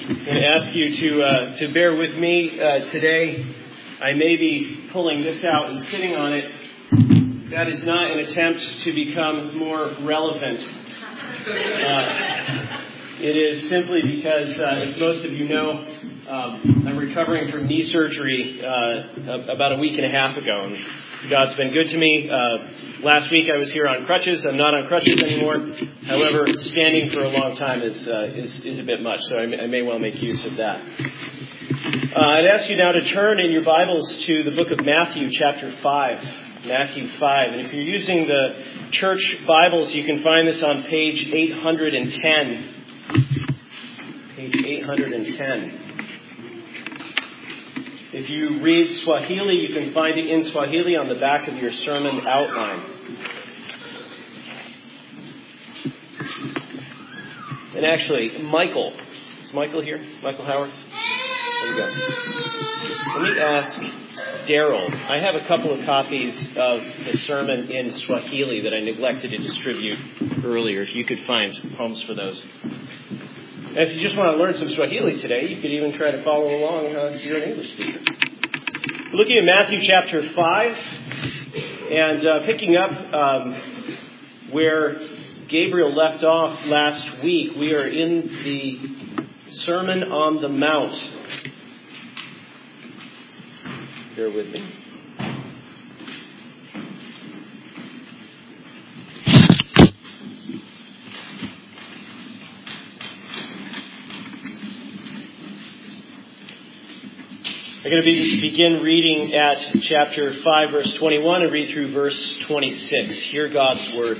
I'm going to ask you to bear with me today. I may be pulling this out and sitting on it. That is not an attempt to become more relevant. It is simply because, as most of you know, I'm recovering from knee surgery about a week and a half ago. And God's been good to me. Last week I was here on crutches. I'm not on crutches anymore. However, standing for a long time is a bit much, so I may well make use of that. I'd ask you now to turn in your Bibles to the book of Matthew, chapter 5. Matthew 5. And if you're using the church Bibles, you can find this on page 810. Page 810. If you read Swahili, you can find it in Swahili on the back of your sermon outline. And actually, Michael. Is Michael here? Michael Howard? There we go. Let me ask Daryl. I have a couple of copies of the sermon in Swahili that I neglected to distribute earlier. If you could find homes for those. And if you just want to learn some Swahili today, you could even try to follow along if you're an English speaker. We're looking at Matthew chapter 5 and picking up where Gabriel left off last week. We are in the Sermon on the Mount. Bear with me. I'm going to begin reading at chapter 5, verse 21, and read through verse 26. Hear God's word.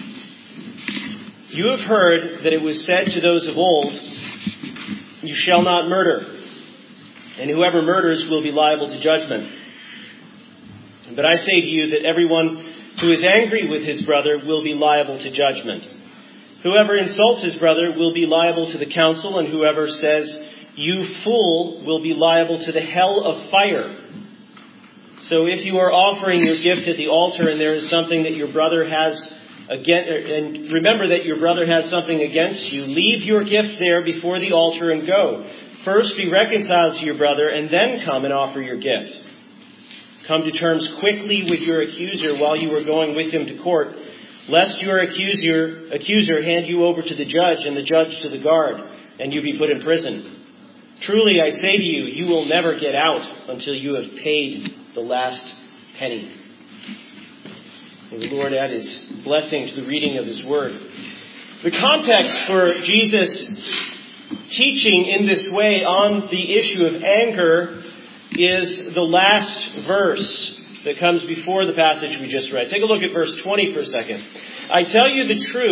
You have heard that it was said to those of old, "You shall not murder, and whoever murders will be liable to judgment. But I say to you that everyone who is angry with his brother will be liable to judgment. Whoever insults his brother will be liable to the council, and whoever says, 'You fool,' will be liable to the hell of fire. So if you are offering your gift at the altar and there is something that your brother has and remember that your brother has something against you, leave your gift there before the altar and go. First be reconciled to your brother and then come and offer your gift. Come to terms quickly with your accuser while you are going with him to court, lest your accuser hand you over to the judge and the judge to the guard, and you be put in prison. Truly, I say to you, you will never get out until you have paid the last penny." May the Lord add his blessing to the reading of his word. The context for Jesus' teaching in this way on the issue of anger is the last verse that comes before the passage we just read. Take a look at verse 20 for a second. I tell you,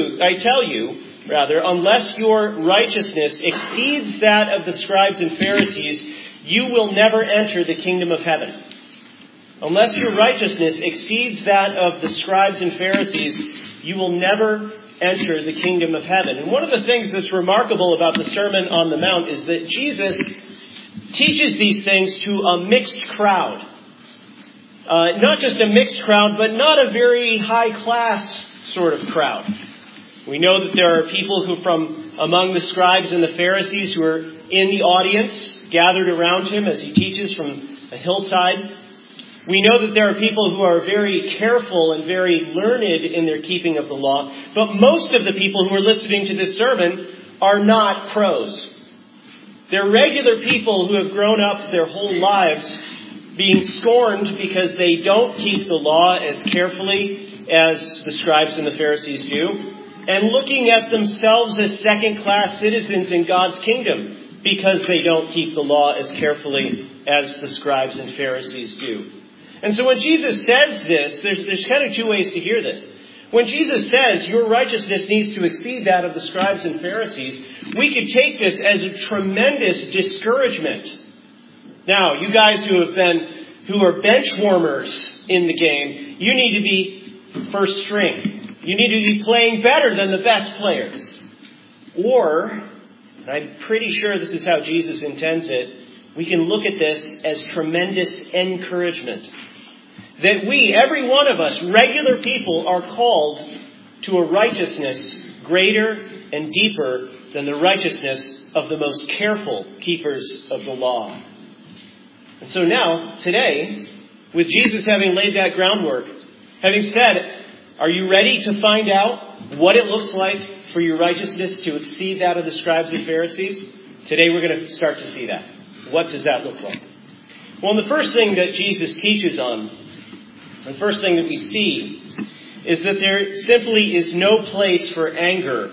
unless your righteousness exceeds that of the scribes and Pharisees, you will never enter the kingdom of heaven. Unless your righteousness exceeds that of the scribes and Pharisees, you will never enter the kingdom of heaven. And one of the things that's remarkable about the Sermon on the Mount is that Jesus teaches these things to a mixed crowd. Not just a mixed crowd, but not a very high-class sort of crowd. We know that there are people who from among the scribes and the Pharisees who are in the audience, gathered around him as he teaches from a hillside. We know that there are people who are very careful and very learned in their keeping of the law. But most of the people who are listening to this sermon are not pros. They're regular people who have grown up their whole lives being scorned because they don't keep the law as carefully as the scribes and the Pharisees do, and looking at themselves as second-class citizens in God's kingdom because they don't keep the law as carefully as the scribes and Pharisees do. And so when Jesus says this, there's kind of two ways to hear this. When Jesus says your righteousness needs to exceed that of the scribes and Pharisees, we could take this as a tremendous discouragement. Now, you guys who are bench warmers in the game, you need to be first string. You need to be playing better than the best players. Or, and I'm pretty sure this is how Jesus intends it, we can look at this as tremendous encouragement. That we, every one of us, regular people, are called to a righteousness greater and deeper than the righteousness of the most careful keepers of the law. And so now, today, with Jesus having laid that groundwork, having said, are you ready to find out what it looks like for your righteousness to exceed that of the scribes and Pharisees? Today we're going to start to see that. What does that look like? Well, the first thing that Jesus teaches on, the first thing that we see, is that there simply is no place for anger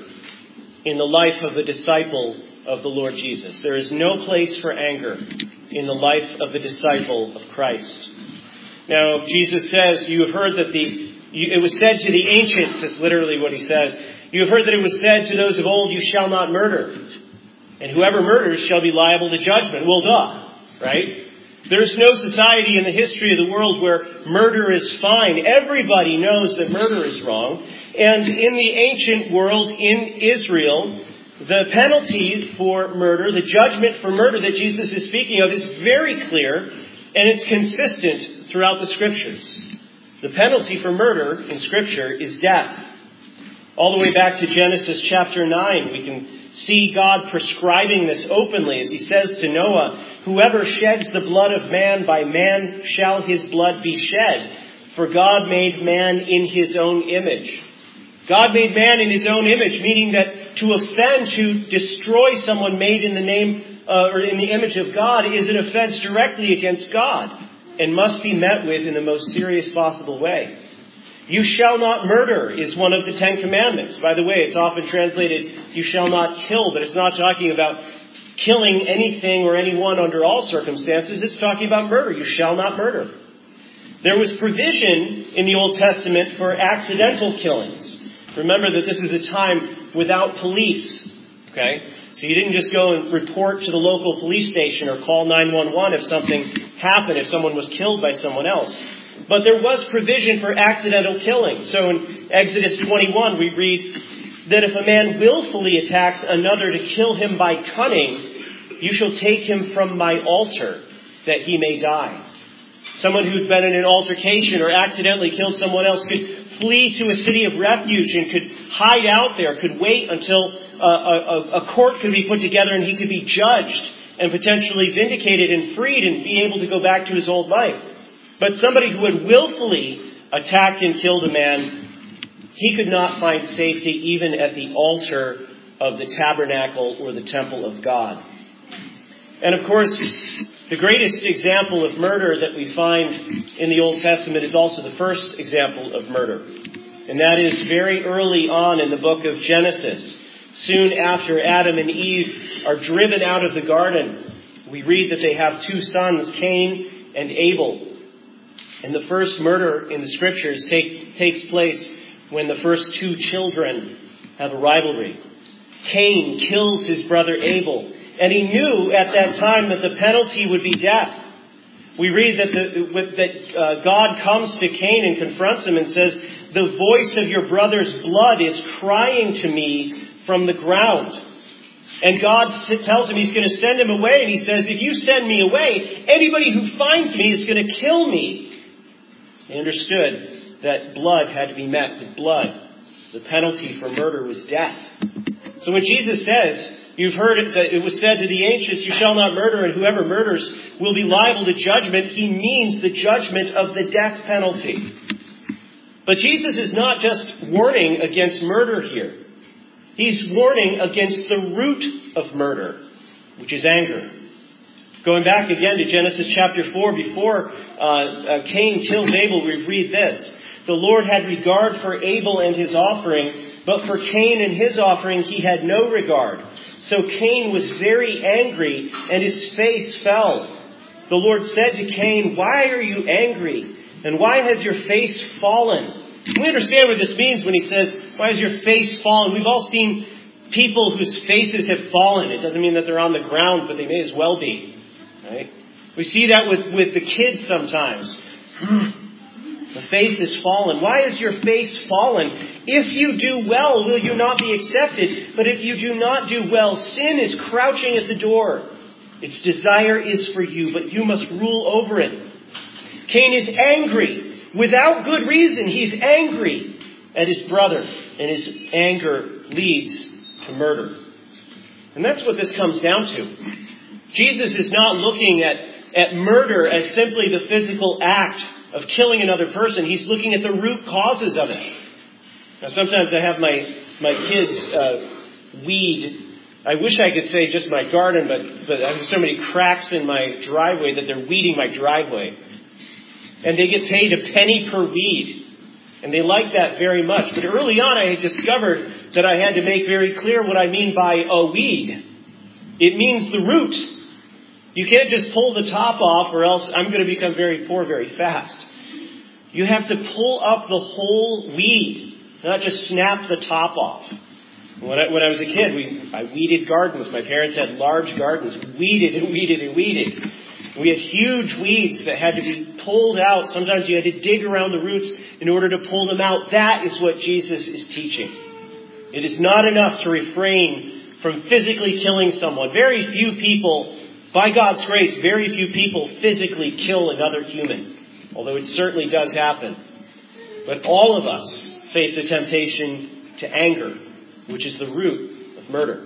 in the life of a disciple of the Lord Jesus. There is no place for anger in the life of a disciple of Christ. Now, Jesus says, you have heard that it was said to the ancients, that's literally what he says, you have heard that it was said to those of old, you shall not murder. And whoever murders shall be liable to judgment. Well, duh, right? There's no society in the history of the world where murder is fine. Everybody knows that murder is wrong. And in the ancient world, in Israel, the penalty for murder, the judgment for murder that Jesus is speaking of is very clear, and it's consistent throughout the Scriptures. The penalty for murder in Scripture is death. All the way back to Genesis chapter 9, we can see God prescribing this openly as he says to Noah, whoever sheds the blood of man, by man shall his blood be shed. For God made man in his own image. God made man in his own image, meaning that to offend, to destroy someone made in the name or in the image of God is an offense directly against God and must be met with in the most serious possible way. You shall not murder is one of the 10 commandments. By the way, it's often translated, you shall not kill, but it's not talking about killing anything or anyone under all circumstances. It's talking about murder. You shall not murder. There was provision in the Old Testament for accidental killings. Remember that this is a time without police. Okay? So you didn't just go and report to the local police station or call 911 if something happened, if someone was killed by someone else. But there was provision for accidental killing. So in Exodus 21, we read that if a man willfully attacks another to kill him by cunning, you shall take him from my altar that he may die. Someone who'd been in an altercation or accidentally killed someone else could flee to a city of refuge and could hide out there, could wait until a court could be put together and he could be judged and potentially vindicated and freed and be able to go back to his old life. But somebody who had willfully attacked and killed a man, he could not find safety even at the altar of the tabernacle or the temple of God. And of course, the greatest example of murder that we find in the Old Testament is also the first example of murder. And that is very early on in the book of Genesis. Soon after Adam and Eve are driven out of the garden, we read that they have 2 sons, Cain and Abel. And the first murder in the Scriptures takes place when the first 2 children have a rivalry. Cain kills his brother Abel, and he knew at that time that the penalty would be death. We read that God comes to Cain and confronts him and says, the voice of your brother's blood is crying to me from the ground. And God tells him he's going to send him away, and he says, if you send me away, anybody who finds me is going to kill me. He understood that blood had to be met with blood. The penalty for murder was death. So when Jesus says, you've heard it, that it was said to the ancients, you shall not murder, and whoever murders will be liable to judgment, he means the judgment of the death penalty. But Jesus is not just warning against murder here. He's warning against the root of murder, which is anger. Going back again to Genesis chapter 4, before Cain kills Abel, we read this. The Lord had regard for Abel and his offering, but for Cain and his offering he had no regard. So Cain was very angry, and his face fell. The Lord said to Cain, why are you angry? And why has your face fallen? We understand what this means when he says, why has your face fallen? We've all seen people whose faces have fallen. It doesn't mean that they're on the ground, but they may as well be. Right? We see that with the kids sometimes. The face is fallen. Why is your face fallen? If you do well, will you not be accepted? But if you do not do well, sin is crouching at the door. Its desire is for you, but you must rule over it. Cain is angry. Without good reason, he's angry at his brother. And his anger leads to murder. And that's what this comes down to. Jesus is not looking at murder as simply the physical act of killing another person. He's looking at the root causes of it. Now, sometimes I have my kids weed. I wish I could say just my garden, but I have so many cracks in my driveway that they're weeding my driveway. And they get paid a penny per weed. And they like that very much. But early on, I discovered that I had to make very clear what I mean by a weed. It means the root. You can't just pull the top off or else I'm going to become very poor very fast. You have to pull up the whole weed, not just snap the top off. When I was a kid, I weeded gardens. My parents had large gardens. Weeded and weeded and weeded. We had huge weeds that had to be pulled out. Sometimes you had to dig around the roots in order to pull them out. That is what Jesus is teaching. It is not enough to refrain from physically killing someone. Very few people, by God's grace, very few people physically kill another human. Although it certainly does happen. But all of us face a temptation to anger, which is the root of murder.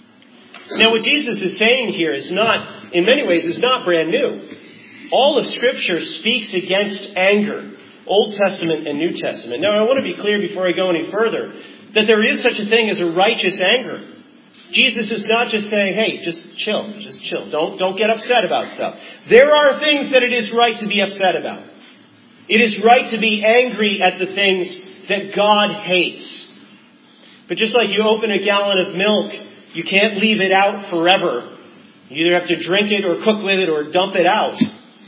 Now, what Jesus is saying here is not, in many ways, is not brand new. All of Scripture speaks against anger, Old Testament and New Testament. Now, I want to be clear before I go any further that there is such a thing as a righteous anger. Jesus is not just saying, hey, just chill. Don't get upset about stuff. There are things that it is right to be upset about. It is right to be angry at the things that God hates. But just like you open a gallon of milk, you can't leave it out forever. You either have to drink it or cook with it or dump it out.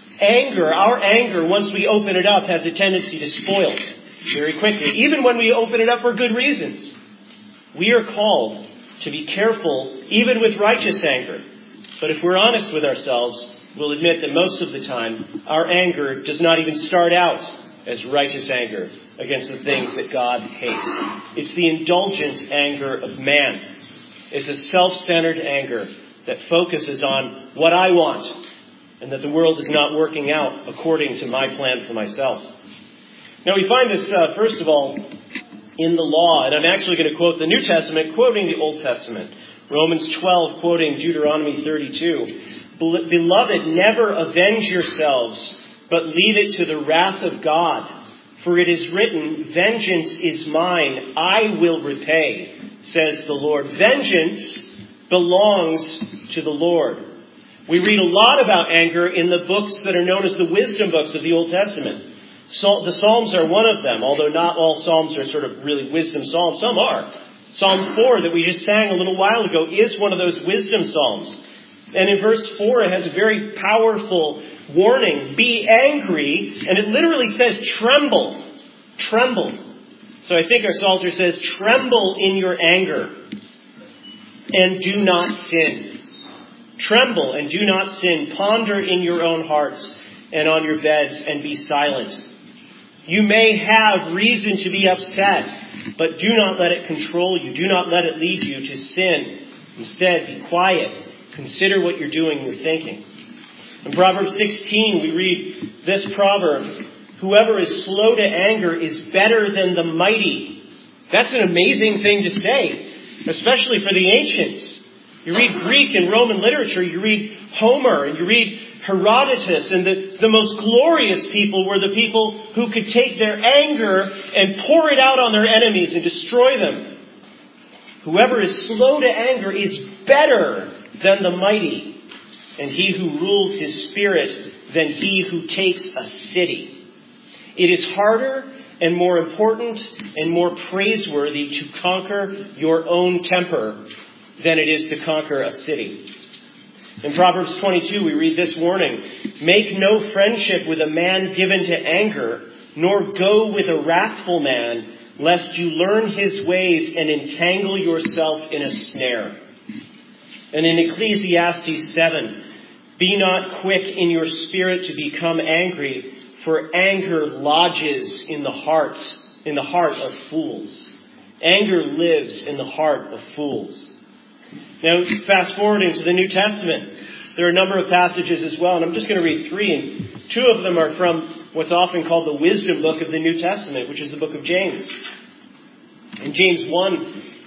Our anger, once we open it up, has a tendency to spoil very quickly, even when we open it up for good reasons. We are called to be careful, even with righteous anger. But if we're honest with ourselves, we'll admit that most of the time, our anger does not even start out as righteous anger against the things that God hates. It's the indulgent anger of man. It's a self-centered anger that focuses on what I want and that the world is not working out according to my plan for myself. Now we find this, first of all, in the law. And I'm actually going to quote the New Testament, quoting the Old Testament. Romans 12, quoting Deuteronomy 32. Beloved, never avenge yourselves, but leave it to the wrath of God. For it is written, vengeance is mine, I will repay, says the Lord. Vengeance belongs to the Lord. We read a lot about anger in the books that are known as the wisdom books of the Old Testament. The Psalms are one of them, although not all Psalms are sort of really wisdom Psalms. Some are. Psalm 4 that we just sang a little while ago is one of those wisdom Psalms. And in verse 4 it has a very powerful warning. Be angry. And it literally says tremble. Tremble. So I think our Psalter says tremble in your anger and do not sin. Tremble and do not sin. Ponder in your own hearts and on your beds and be silent. You may have reason to be upset, but do not let it control you. Do not let it lead you to sin. Instead, be quiet. Consider what you're doing, you're thinking. In Proverbs 16, we read this proverb, whoever is slow to anger is better than the mighty. That's an amazing thing to say, especially for the ancients. You read Greek and Roman literature, you read Homer, and you read Herodotus, and the most glorious people were the people who could take their anger and pour it out on their enemies and destroy them. Whoever is slow to anger is better than the mighty, and he who rules his spirit than he who takes a city. It is harder and more important and more praiseworthy to conquer your own temper than it is to conquer a city. In Proverbs 22, we read this warning, make no friendship with a man given to anger, nor go with a wrathful man, lest you learn his ways and entangle yourself in a snare. And in Ecclesiastes 7, be not quick in your spirit to become angry, for anger lodges in the heart of fools. Anger lives in the heart of fools. Now, fast forward into the New Testament. There are a number of passages as well, and I'm just going to read 3. And 2 of them are from what's often called the wisdom book of the New Testament, which is the book of James. In James 1,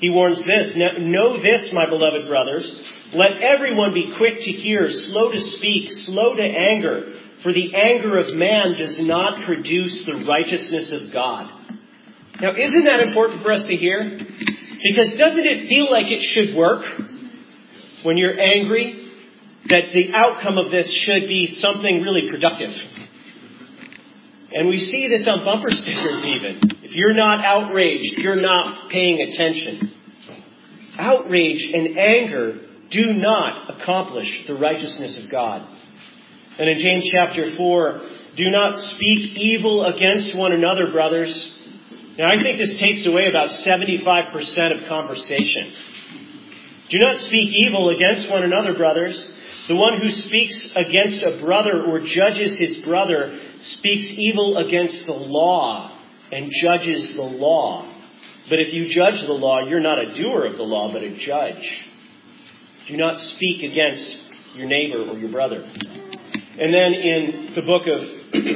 He warns this, "Know this, my beloved brothers, let everyone be quick to hear, slow to speak, slow to anger, for the anger of man does not produce the righteousness of God." Now, isn't that important for us to hear? Because doesn't it feel like it should work when you're angry? That the outcome of this should be something really productive. And we see this on bumper stickers even. If you're not outraged, you're not paying attention. Outrage and anger do not accomplish the righteousness of God. And in James chapter 4, "Do not speak evil against one another, brothers." Now, I think this takes away about 75% of conversation. "Do not speak evil against one another, brothers. The one who speaks against a brother or judges his brother speaks evil against the law and judges the law. But if you judge the law, you're not a doer of the law, but a judge. Do not speak against your neighbor or your brother." And then in the book of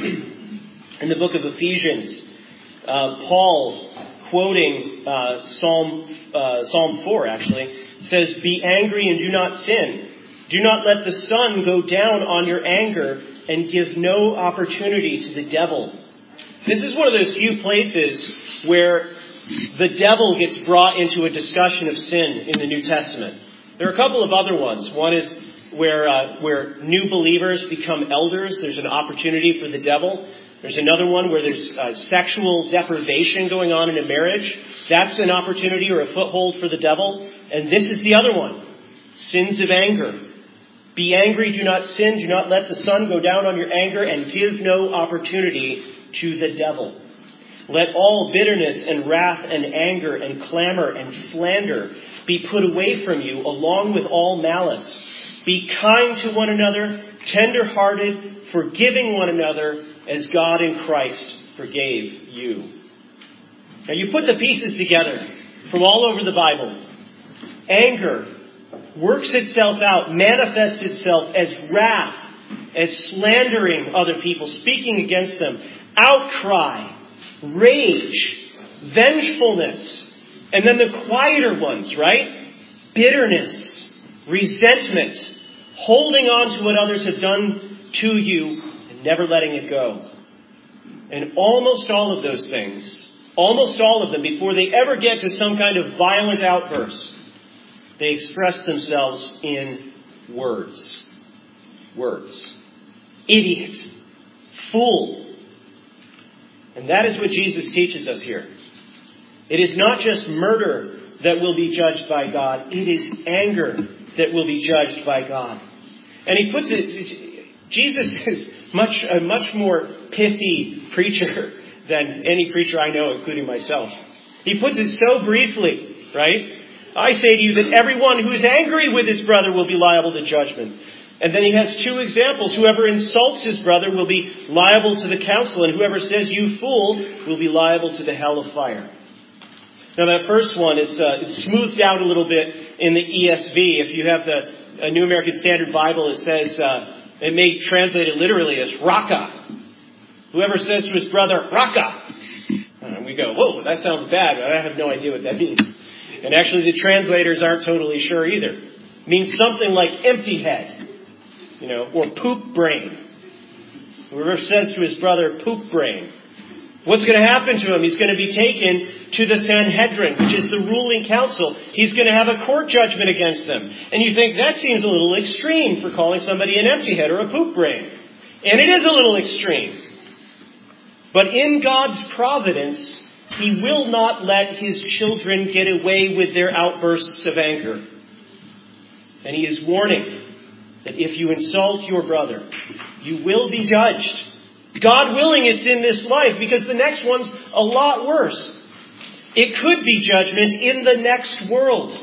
Ephesians, Paul, quoting Psalm 4 actually, says, "Be angry and do not sin. Do not let the sun go down on your anger and give no opportunity to the devil." This is one of those few places where the devil gets brought into a discussion of sin in the New Testament. There are a couple of other ones. One is where new believers become elders. There's an opportunity for the devil. There's another one where there's sexual deprivation going on in a marriage. That's an opportunity or a foothold for the devil. And this is the other one. Sins of anger. "Be angry, do not sin, do not let the sun go down on your anger, and give no opportunity to the devil. Let all bitterness and wrath and anger and clamor and slander be put away from you, along with all malice. Be kind to one another, tender-hearted, forgiving one another, as God in Christ forgave you." Now you put the pieces together from all over the Bible. Anger works itself out, manifests itself as wrath, as slandering other people, speaking against them, outcry, rage, vengefulness, and then the quieter ones, right? Bitterness, resentment, holding on to what others have done to you and never letting it go. And almost all of those things, almost all of them, before they ever get to some kind of violent outburst, they express themselves in words. Words. Idiot. Fool. And that is what Jesus teaches us here. It is not just murder that will be judged by God. It is anger that will be judged by God. And he puts it, Jesus is a much more pithy preacher than any preacher I know, including myself. He puts it so briefly, right? "I say to you that everyone who is angry with his brother will be liable to judgment." And then he has two examples. "Whoever insults his brother will be liable to the council, and whoever says, 'You fool,' will be liable to the hell of fire." Now that first one, it's smoothed out a little bit in the ESV. If you have the New American Standard Bible, it says, it may translate it literally as raka. Whoever says to his brother, "Raka." And we go, "Whoa, that sounds bad," but I have no idea what that means. And actually the translators aren't totally sure either. It means something like empty head, or poop brain. Whoever says to his brother, "poop brain," what's going to happen to him? He's going to be taken to the Sanhedrin, which is the ruling council. He's going to have a court judgment against them. And you think that seems a little extreme for calling somebody an empty head or a poop brain. And it is a little extreme. But in God's providence, He will not let His children get away with their outbursts of anger. And He is warning that if you insult your brother, you will be judged. God willing, it's in this life, because the next one's a lot worse. It could be judgment in the next world.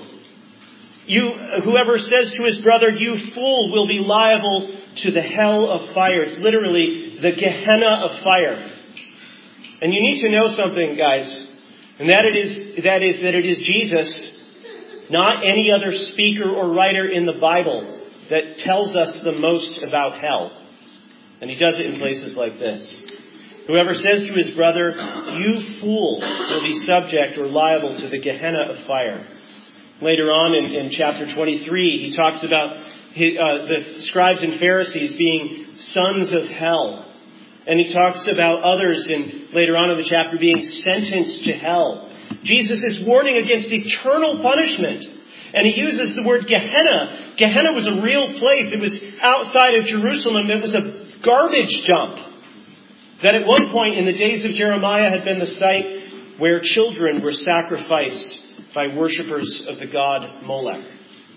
Whoever says to his brother, "You fool," will be liable to the hell of fire. It's literally the Gehenna of fire. And you need to know something, guys, and that it is Jesus, not any other speaker or writer in the Bible, that tells us the most about hell. And he does it in places like this. Whoever says to his brother, "You fool," will be subject or liable to the Gehenna of fire. Later on in chapter 23, he talks about the scribes and Pharisees being sons of hell. And he talks about others later on in the chapter being sentenced to hell. Jesus is warning against eternal punishment. And he uses the word Gehenna. Gehenna was a real place. It was outside of Jerusalem. It was a garbage dump that at one point in the days of Jeremiah had been the site where children were sacrificed by worshippers of the god Molech.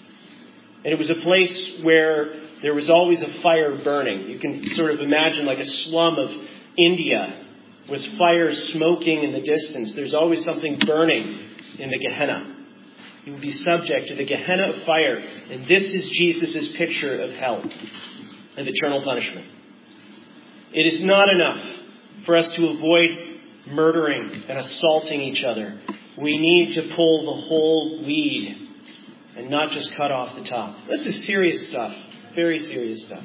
And it was a place where there was always a fire burning. You can sort of imagine like a slum of India with fires smoking in the distance. There's always something burning in the Gehenna. You will be subject to the Gehenna of fire. And this is Jesus' picture of hell and eternal punishment. It is not enough for us to avoid murdering and assaulting each other. We need to pull the whole weed and not just cut off the top. This is serious stuff. Very serious stuff.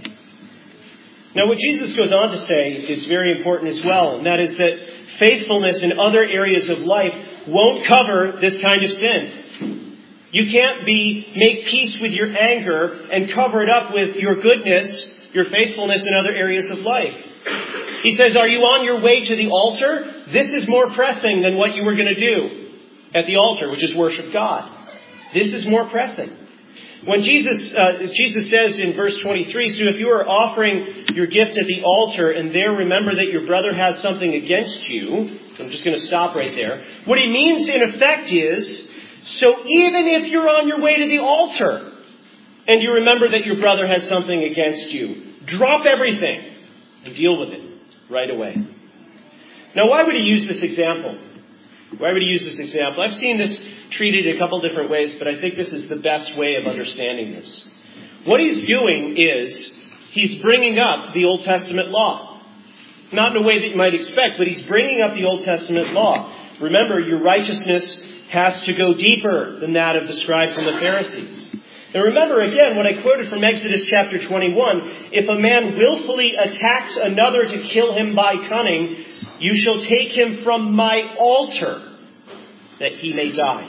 Now, what Jesus goes on to say is very important as well, and that is that faithfulness in other areas of life won't cover this kind of sin. You can't make peace with your anger and cover it up with your goodness, your faithfulness in other areas of life. He says, are you on your way to the altar? This is more pressing than what you were going to do at the altar, which is worship God. This is more pressing. When Jesus says in verse 23, so if you are offering your gift at the altar and there remember that your brother has something against you, I'm just going to stop right there. What he means in effect is, so even if you're on your way to the altar and you remember that your brother has something against you, drop everything and deal with it right away. Now, why would he use this example? Why would he use this example? I've seen this treated a couple different ways, but I think this is the best way of understanding this. What he's doing is he's bringing up the Old Testament law. Not in a way that you might expect, but he's bringing up the Old Testament law. Remember, your righteousness has to go deeper than that of the scribes and the Pharisees. And remember, again, what I quoted from Exodus chapter 21, if a man willfully attacks another to kill him by cunning, you shall take him from my altar that he may die.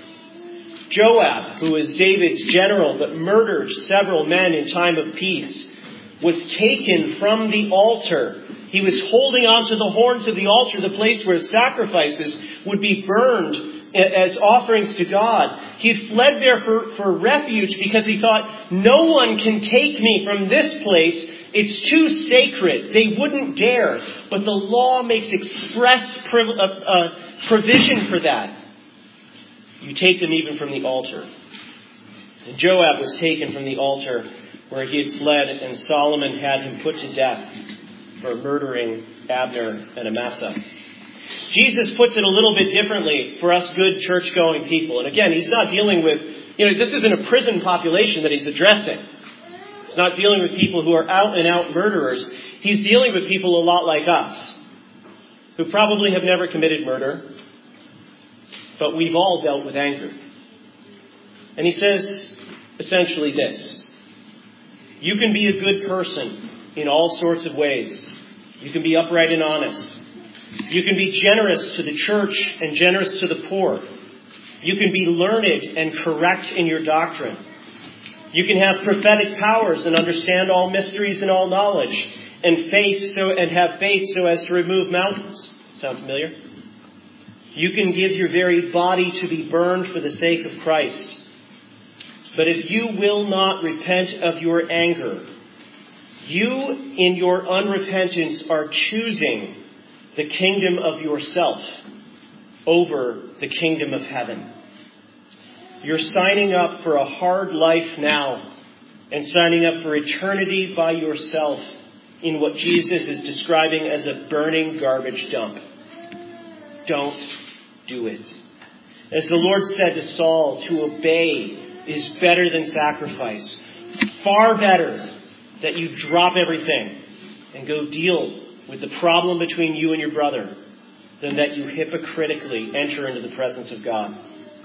Joab, who was David's general but murdered several men in time of peace, was taken from the altar. He was holding on to the horns of the altar, the place where sacrifices would be burned as offerings to God. He had fled there for refuge because he thought, no one can take me from this place. It's too sacred. They wouldn't dare. But the law makes express provision for that. You take them even from the altar. And Joab was taken from the altar where he had fled, and Solomon had him put to death for murdering Abner and Amasa. Jesus puts it a little bit differently for us good church-going people. And again, he's not dealing with, this isn't a prison population that he's addressing. He's not dealing with people who are out-and-out murderers. He's dealing with people a lot like us, who probably have never committed murder, but we've all dealt with anger. And he says essentially this: you can be a good person in all sorts of ways. You can be upright and honest. You can be generous to the church and generous to the poor. You can be learned and correct in your doctrine. You can have prophetic powers and understand all mysteries and all knowledge, and have faith so as to remove mountains. Sound familiar? You can give your very body to be burned for the sake of Christ. But if you will not repent of your anger, you in your unrepentance are choosing the kingdom of yourself over the kingdom of heaven. You're signing up for a hard life now and signing up for eternity by yourself in what Jesus is describing as a burning garbage dump. Don't do it. As the Lord said to Saul, to obey is better than sacrifice. Far better that you drop everything and go deal with the problem between you and your brother than that you hypocritically enter into the presence of God.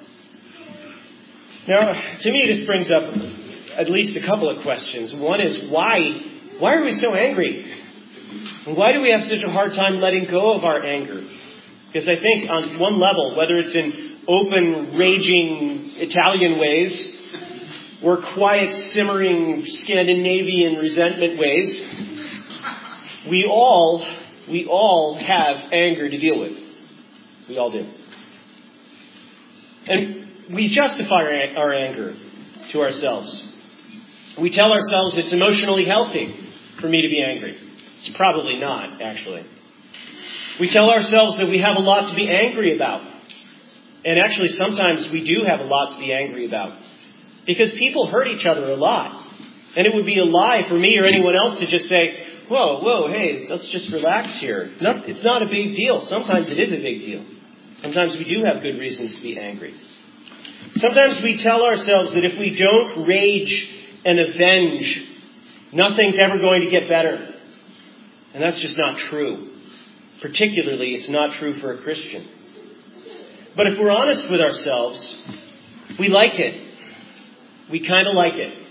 Now, to me, this brings up at least a couple of questions. One is, why are we so angry? And why do we have such a hard time letting go of our anger? Because I think on one level, whether it's in open, raging Italian ways or quiet, simmering Scandinavian resentment ways, we all have anger to deal with. We all do. And we justify our anger to ourselves. We tell ourselves it's emotionally healthy for me to be angry. It's probably not, actually. We tell ourselves that we have a lot to be angry about. And actually, sometimes we do have a lot to be angry about. Because people hurt each other a lot. And it would be a lie for me or anyone else to just say, whoa, hey, let's just relax here. No, it's not a big deal. Sometimes it is a big deal. Sometimes we do have good reasons to be angry. Sometimes we tell ourselves that if we don't rage and avenge, nothing's ever going to get better. And that's just not true. Particularly, it's not true for a Christian. But if we're honest with ourselves, we like it. We kind of like it.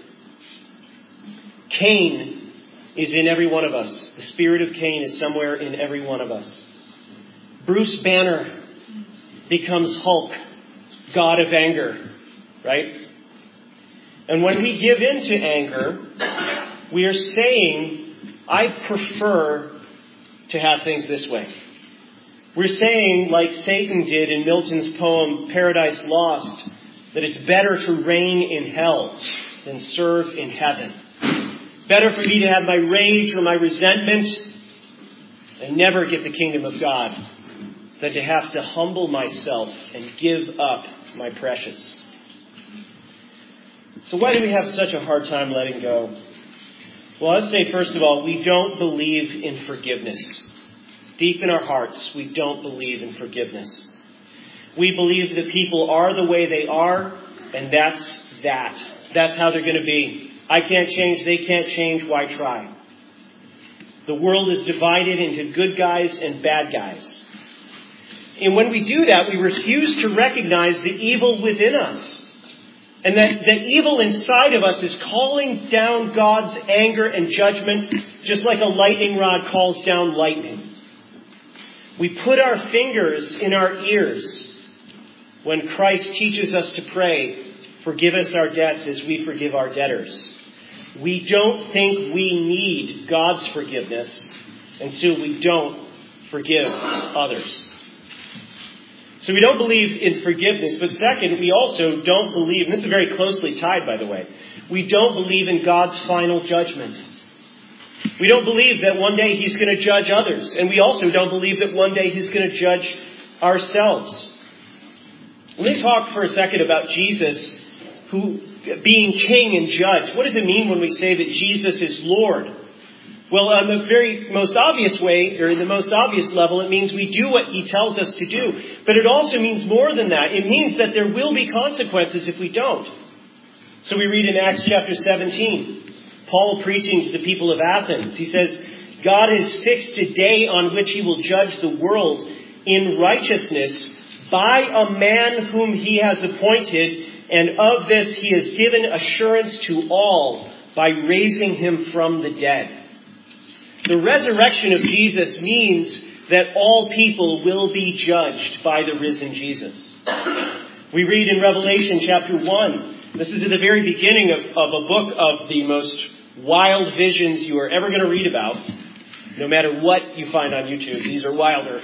Cain is in every one of us. The spirit of Cain is somewhere in every one of us. Bruce Banner becomes Hulk, God of anger, right? And when we give in to anger, we are saying, I prefer to have things this way. We're saying, like Satan did in Milton's poem Paradise Lost, that it's better to reign in hell than serve in heaven. Better for me to have my rage or my resentment and never get the kingdom of God than to have to humble myself and give up my precious. So why do we have such a hard time letting go? Well, let's say, first of all, we don't believe in forgiveness. Deep in our hearts, we don't believe in forgiveness. We believe that people are the way they are, and that's that. That's how they're going to be. I can't change, they can't change, why try? The world is divided into good guys and bad guys. And when we do that, we refuse to recognize the evil within us. And that the evil inside of us is calling down God's anger and judgment, just like a lightning rod calls down lightning. We put our fingers in our ears when Christ teaches us to pray, forgive us our debts as we forgive our debtors. We don't think we need God's forgiveness, and so we don't forgive others. So we don't believe in forgiveness, but second, we also don't believe, and this is very closely tied, by the way, we don't believe in God's final judgment. We don't believe that one day He's going to judge others, and we also don't believe that one day He's going to judge ourselves. Let me talk for a second about Jesus, who being king and judge. What does it mean when we say that Jesus is Lord? Well, on the very most obvious way, or in the most obvious level, it means we do what He tells us to do. But it also means more than that. It means that there will be consequences if we don't. So we read in Acts chapter 17, Paul preaching to the people of Athens. He says, God has fixed a day on which He will judge the world in righteousness by a man whom He has appointed, and of this He has given assurance to all by raising Him from the dead. The resurrection of Jesus means that all people will be judged by the risen Jesus. We read in Revelation chapter 1, this is at the very beginning of a book of the most wild visions you are ever going to read about. No matter what you find on YouTube, these are wilder.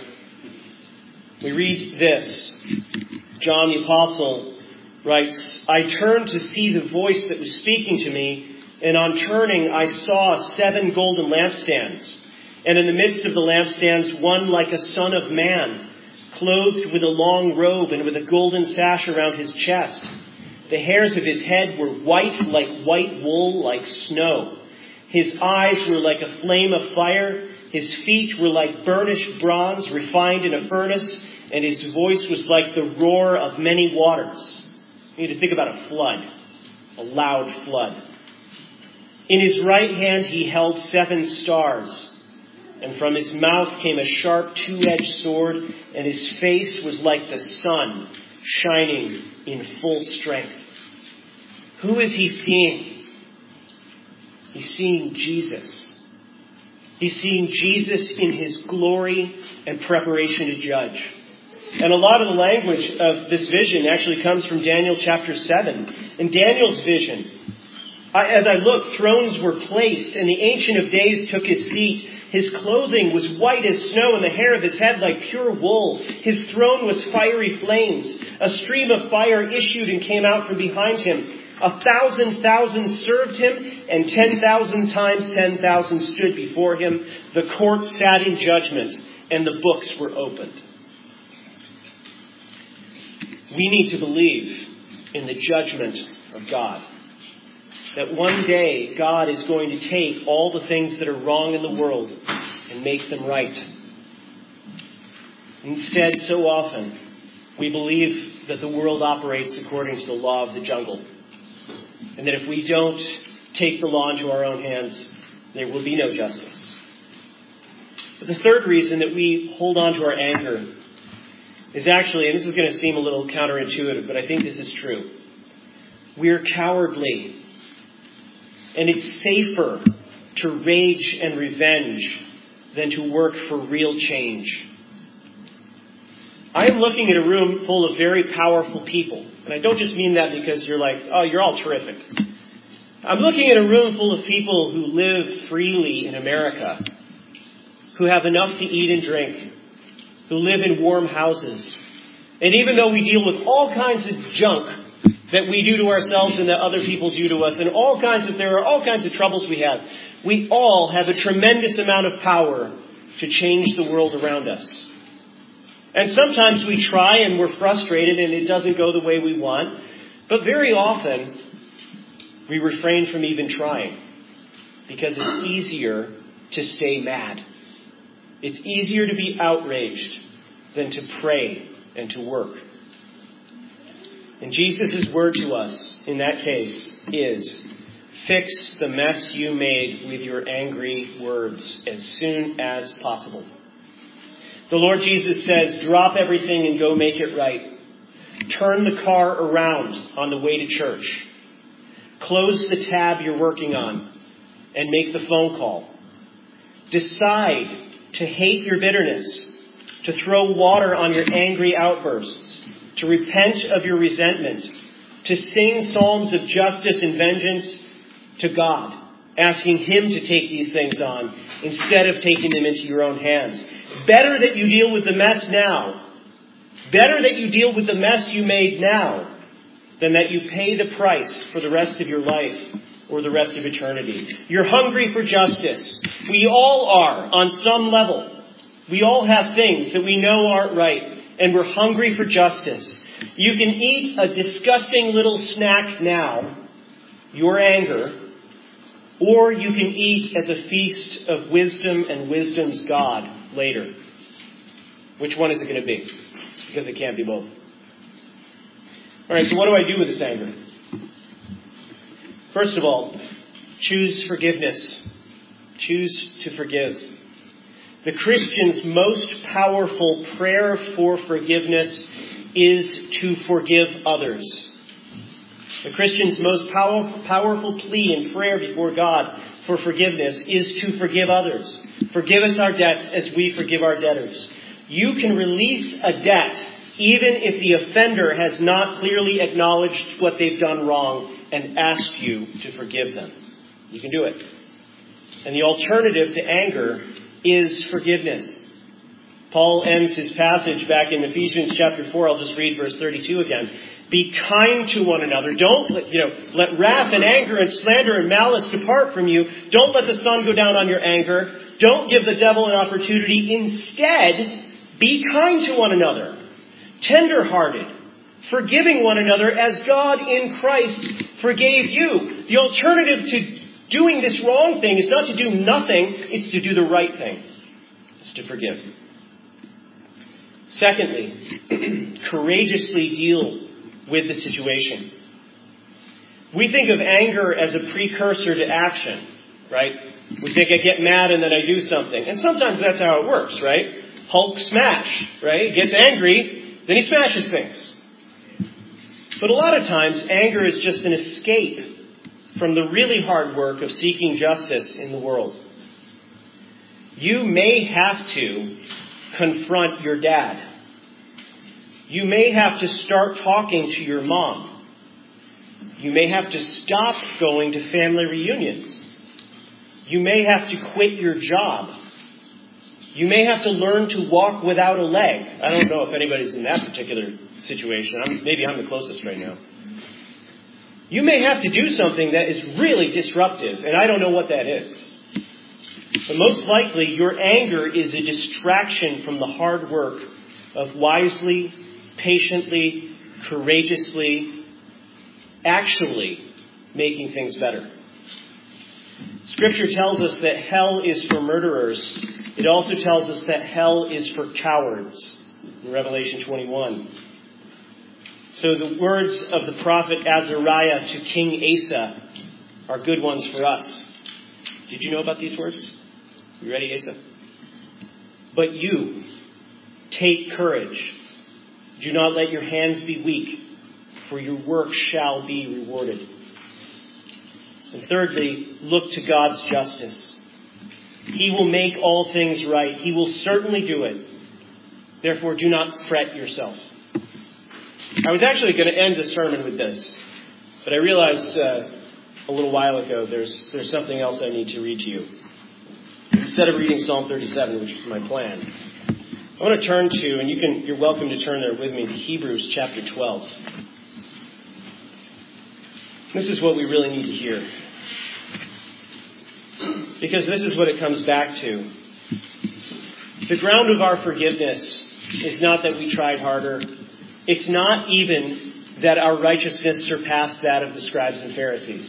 We read this. John the Apostle writes, I turned to see the voice that was speaking to me, and on turning I saw 7 golden lampstands. And in the midst of the lampstands, one like a son of man, clothed with a long robe and with a golden sash around his chest. The hairs of his head were white like white wool, like snow. His eyes were like a flame of fire. His feet were like burnished bronze refined in a furnace. And his voice was like the roar of many waters. You need to think about a flood, a loud flood. In his right hand he held 7 stars. And from his mouth came a sharp 2-edged sword. And his face was like the sun, shining in full strength. Who is he seeing? He's seeing Jesus. He's seeing Jesus in his glory and preparation to judge. And a lot of the language of this vision actually comes from Daniel chapter 7. In Daniel's vision, as I looked, thrones were placed, and the Ancient of Days took his seat. His clothing was white as snow, and the hair of his head like pure wool. His throne was fiery flames. A stream of fire issued and came out from behind him. 1,000,000 served him, and 10,000 times 10,000 stood before him. The court sat in judgment, and the books were opened. We need to believe in the judgment of God. That one day God is going to take all the things that are wrong in the world and make them right. Instead, so often, we believe that the world operates according to the law of the jungle. And that if we don't take the law into our own hands, there will be no justice. But the third reason that we hold on to our anger is actually, and this is going to seem a little counterintuitive, but I think this is true. We're cowardly. And it's safer to rage and revenge than to work for real change. I am looking at a room full of very powerful people. And I don't just mean that because you're like, oh, you're all terrific. I'm looking at a room full of people who live freely in America, who have enough to eat and drink, who live in warm houses. And even though we deal with all kinds of junk that we do to ourselves and that other people do to us, and there are all kinds of troubles we have, we all have a tremendous amount of power to change the world around us. And sometimes we try and we're frustrated and it doesn't go the way we want. But very often, we refrain from even trying because it's easier to stay mad. It's easier to be outraged than to pray and to work. And Jesus' word to us in that case is, fix the mess you made with your angry words as soon as possible. The Lord Jesus says, drop everything and go make it right. Turn the car around on the way to church. Close the tab you're working on and make the phone call. Decide to hate your bitterness, to throw water on your angry outbursts, to repent of your resentment, to sing psalms of justice and vengeance to God, asking Him to take these things on instead of taking them into your own hands. Better that you deal with the mess now. Better that you deal with the mess you made now than that you pay the price for the rest of your life or the rest of eternity. You're hungry for justice. We all are on some level. We all have things that we know aren't right, and we're hungry for justice. You can eat a disgusting little snack now, your anger, or you can eat at the feast of wisdom and wisdom's God later. Which one is it going to be? Because it can't be both. All right, so what do I do with this anger? First of all, choose forgiveness. Choose to forgive. The Christian's most powerful prayer for forgiveness is to forgive others. The Christian's most powerful plea in prayer before God for forgiveness is to forgive others. Forgive us our debts as we forgive our debtors. You can release a debt even if the offender has not clearly acknowledged what they've done wrong and asked you to forgive them. You can do it. And the alternative to anger is forgiveness. Paul ends his passage back in Ephesians chapter 4. I'll just read verse 32 again. Be kind to one another. Don't let wrath and anger and slander and malice depart from you. Don't let the sun go down on your anger. Don't give the devil an opportunity. Instead, be kind to one another. Tender-hearted. Forgiving one another as God in Christ forgave you. The alternative to doing this wrong thing is not to do nothing. It's to do the right thing. It's to forgive. Secondly, courageously deal with the situation. We think of anger as a precursor to action, right? We think I get mad and then I do something. And sometimes that's how it works, right? Hulk smash, right? He gets angry, then he smashes things. But a lot of times, anger is just an escape from the really hard work of seeking justice in the world. You may have to confront your dad. You may have to start talking to your mom. You may have to stop going to family reunions. You may have to quit your job. You may have to learn to walk without a leg. I don't know if anybody's in that particular situation. Maybe I'm the closest right now. You may have to do something that is really disruptive, and I don't know what that is. But most likely, your anger is a distraction from the hard work of wisely, patiently, courageously, actually making things better. Scripture tells us that hell is for murderers. It also tells us that hell is for cowards in Revelation 21. So the words of the prophet Azariah to King Asa are good ones for us. Did you know about these words? You ready, Asa? But you, take courage. Do not let your hands be weak, for your work shall be rewarded. And thirdly, look to God's justice. He will make all things right. He will certainly do it. Therefore, do not fret yourself. I was actually going to end the sermon with this, but I realized a little while ago there's something else I need to read to you. Instead of reading Psalm 37, which is my plan, I want to turn to, and you're welcome to turn there with me, to Hebrews chapter 12. This is what we really need to hear. Because this is what it comes back to. The ground of our forgiveness is not that we tried harder. It's not even that our righteousness surpassed that of the scribes and Pharisees.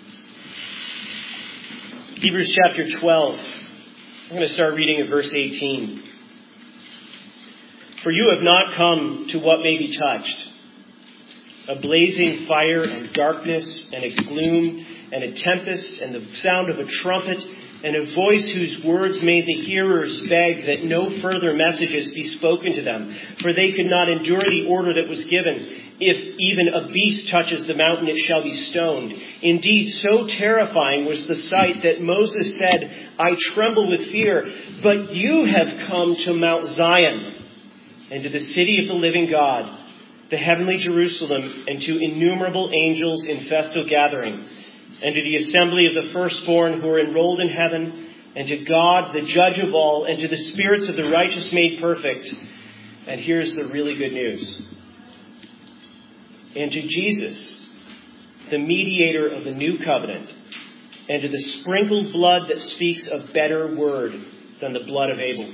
Hebrews chapter 12. I'm going to start reading at verse 18. For you have not come to what may be touched, a blazing fire and darkness and a gloom and a tempest and the sound of a trumpet and a voice whose words made the hearers beg that no further messages be spoken to them, for they could not endure the order that was given. If even a beast touches the mountain, it shall be stoned. Indeed, so terrifying was the sight that Moses said, I tremble with fear. But you have come to Mount Zion and to the city of the living God, the heavenly Jerusalem, and to innumerable angels in festal gathering, and to the assembly of the firstborn who are enrolled in heaven, and to God, the judge of all, and to the spirits of the righteous made perfect. And here's the really good news. And to Jesus, the mediator of the new covenant, and to the sprinkled blood that speaks a better word than the blood of Abel.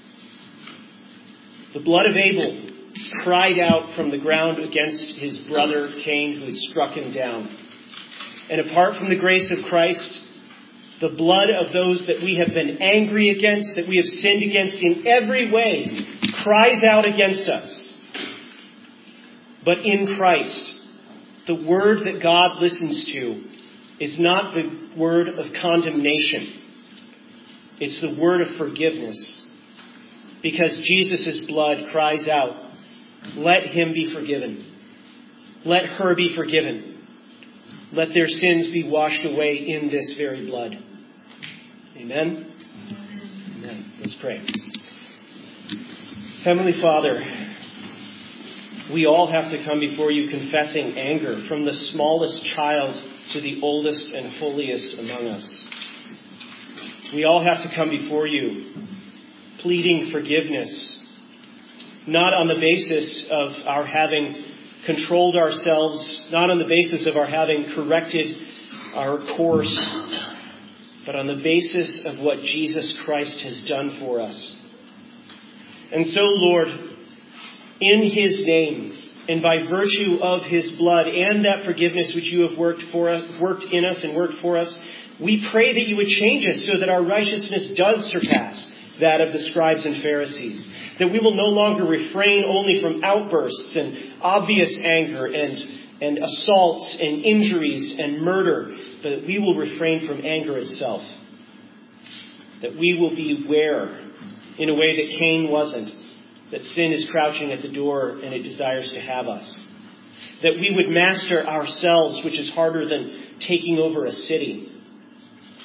The blood of Abel cried out from the ground against his brother Cain, who had struck him down. And apart from the grace of Christ, the blood of those that we have been angry against, that we have sinned against in every way, cries out against us. But in Christ, the word that God listens to is not the word of condemnation. It's the word of forgiveness. Because Jesus' blood cries out, let him be forgiven. Let her be forgiven. Let their sins be washed away in this very blood. Amen? Amen. Let's pray. Heavenly Father, we all have to come before you confessing anger, from the smallest child to the oldest and holiest among us. We all have to come before you pleading forgiveness, not on the basis of our having controlled ourselves, not on the basis of our having corrected our course, but on the basis of what Jesus Christ has done for us. And so, Lord, in his name, and by virtue of his blood and that forgiveness which you have worked in us and worked for us, we pray that you would change us so that our righteousness does surpass that of the scribes and Pharisees. That we will no longer refrain only from outbursts and obvious anger and assaults and injuries and murder, but that we will refrain from anger itself. That we will be aware, in a way that Cain wasn't, that sin is crouching at the door and it desires to have us. That we would master ourselves, which is harder than taking over a city.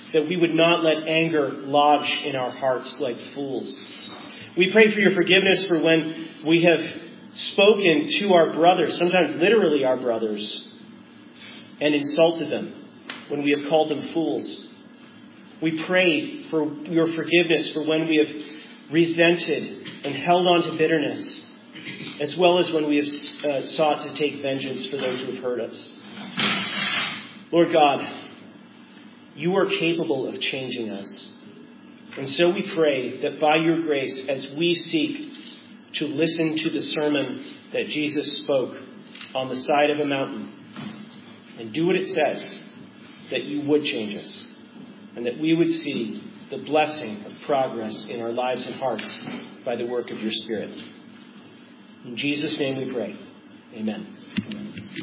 that we would not let anger lodge in our hearts like fools. We pray for your forgiveness for when we have spoken to our brothers, sometimes literally our brothers, and insulted them, when we have called them fools. We pray for your forgiveness for when we have resented and held on to bitterness, as well as when we have sought to take vengeance for those who have hurt us. Lord God, you are capable of changing us. And so we pray that by your grace, as we seek to listen to the sermon that Jesus spoke on the side of a mountain and do what it says, that you would change us and that we would see the blessing of progress in our lives and hearts by the work of your Spirit. In Jesus' name we pray. Amen.